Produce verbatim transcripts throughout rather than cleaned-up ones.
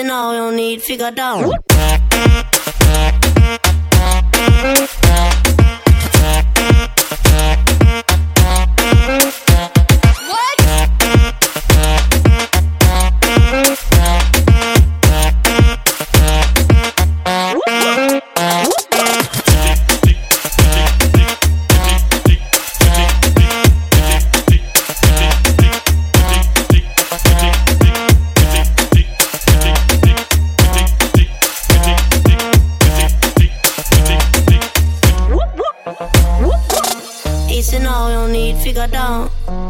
Easy now, you don't need figure down. Easy now, you don't need figure down.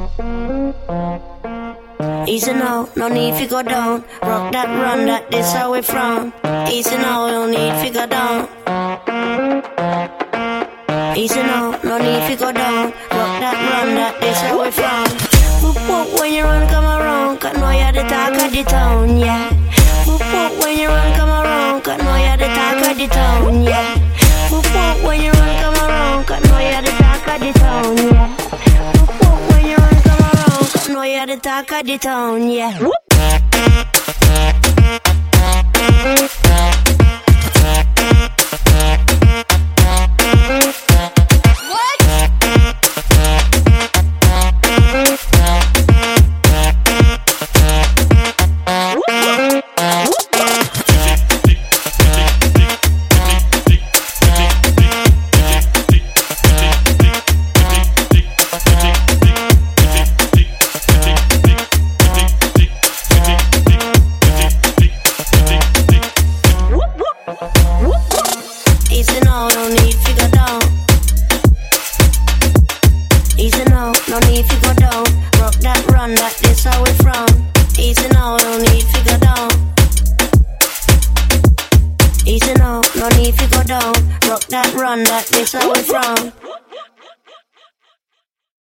Easy now, no need figure down. Rock that, run that, this how we from. Easy now, you don't need figure down. Easy now, no need figure down. Rock that, run that, this how we from. Whoop whoop when you run, come around, 'cause know you're the talk of the town, yeah. Whoop whoop when you run, come around, 'cause know you're the talk of the town, yeah. Whoop whoop when you run, come around, 'cause know you're the talk of the town, yeah. Whoop whoop when you run, come around, 'cause know you're the talk of the town, yeah. Easy now, no need figure down. Easy now, no need figure down. Rock that, run that, this how we from. Easy now, no need figure down. Easy now, no need figure down. Rock that, run that, this how we from.